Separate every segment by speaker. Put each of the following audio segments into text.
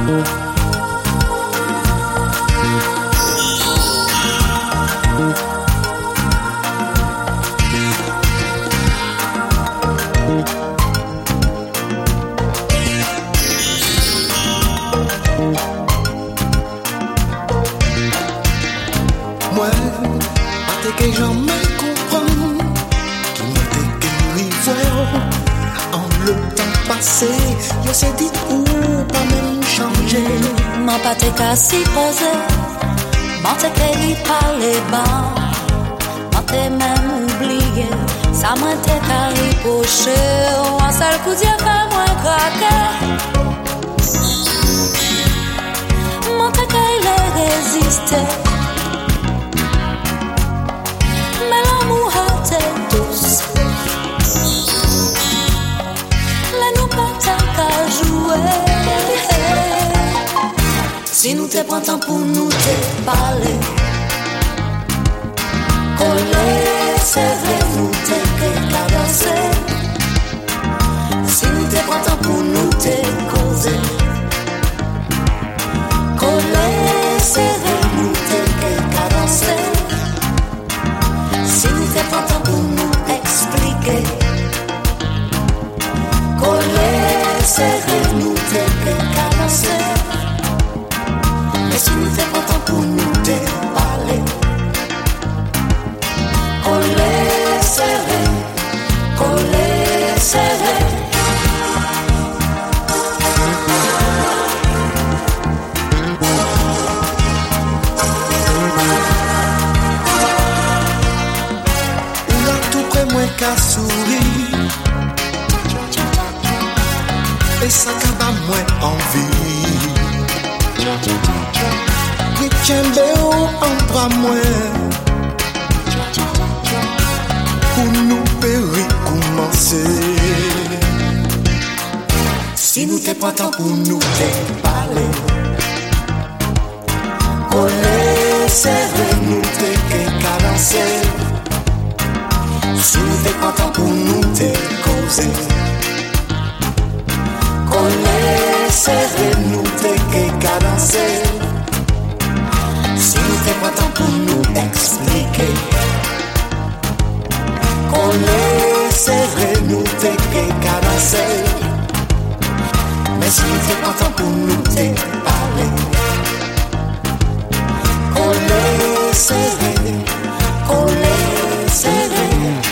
Speaker 1: Moi, pas que jamais comprendre qui m'a déguéri en le temps passé, je sais dit ou pas même changer.
Speaker 2: M'en pas te qu'à s'y poser, m'en te qu'à y parler bas, m'en te même oublié, ça m'a te qu'à y pocher, un seul coup d'yeux fait moins craquer. M'en te qu'à y résister. Mais l'amour a été douce. Là nous pas tant qu'à jouer. Si nous te prend temps pour nous te parler, coller, serrer, nous te cadencer. Si nous te prend temps pour nous te causer, coller, serrer, nous te cadencer. Si nous te prend temps pour nous expliquer, coller, serrer, nous te cadencer. Mais si nous te prend temps pour nous te parler, coller, serrer, coller, serrer.
Speaker 1: Moins qu'à sourire et ça qu'à moins envie. Qui tient en bras moins pour nous périr commencer. Si nous te prend temps pour nous te parler, coller, serrer, nous te cadencer. Si nous te prend temps pour nous te causer, coller, serrer, nous te cadencer. Si nous te prend temps pour nous expliquer, coller, serrer, nous te cadencer. Mais si nous te prend temps pour nous te parler, coller, serrer, coller, serrer.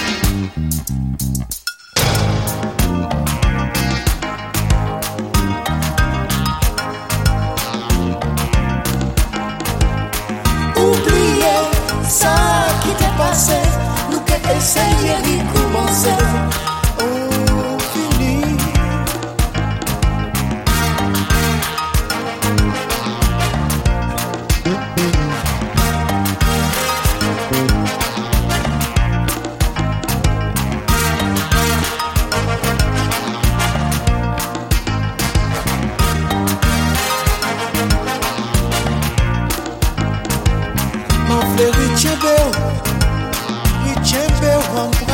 Speaker 1: Nous qu'à essayer d'y commencer. Oh, fini. Mon frère, il tient bien,